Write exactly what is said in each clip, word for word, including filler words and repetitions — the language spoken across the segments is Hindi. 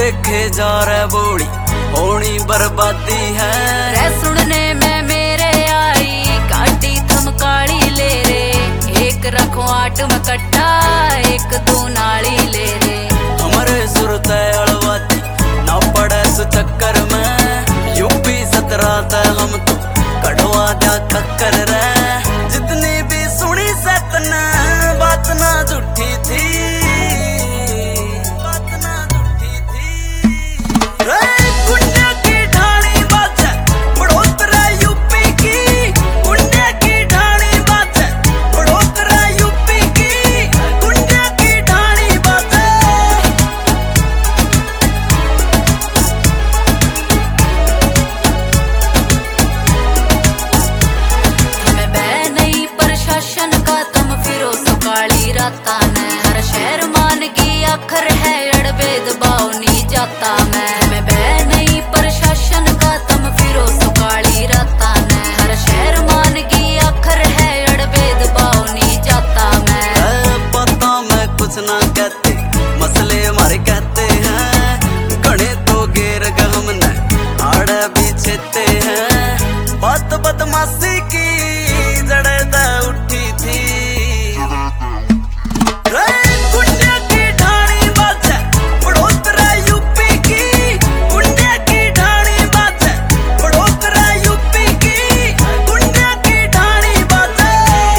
देखे जा रहे बोली होनी बर्बादी है। रे सुनने में मेरे आई काटी थम काली ले रे, एक रखो आठ में कट्टा एक दो नाली ले रे। हमारे सुरत अलवाती ना पड़े सु चक्कर में, यूपी सत्रह ते हम तो कड़वा जा टक्कर रे। जितनी भी सुनी सतन बात ना झूठी थी, बात ना झूठी थी। रे कुंडे की ढाणी बाजे बड़ोतरा यूपी की, कुंडे की ढाणी बाजे बड़ोतरा यूपी की, कुंडे की ढाणी बाजे। हमें बह नहीं प्रशासन का तुम फिरो सुकाली राता ने, हर शहर मान की आखर है अड़बेद बाव नहीं जाता मैं। हमें बह नहीं प्रशासन का तुम फिरो सुकाली राता ने, हर शहर मान की आखर है अड़बेद बाव नहीं जाता मैं। ऐ पता मैं कुछ ना कहते मसले हमारे कहते हैं, गणे तो गेर के हमने आड़े भी छेते हैं। बात बदमाशी की जड़े दा उठी थी। रे कुंडे की ढाणी बाजे बड़ोतरा यूपी की, कुंडे की ढाणी बाजे बड़ोतरा यूपी की, कुंडे की ढाणी बाजे।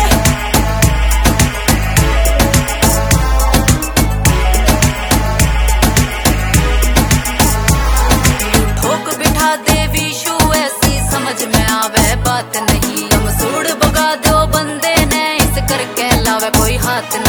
ठोक बिठा दे विशु ऐसी समझ में आवे बात नहीं, तुम सूड़ बगा दो बंदे ने इस करके लावे कोई हाथ नहीं।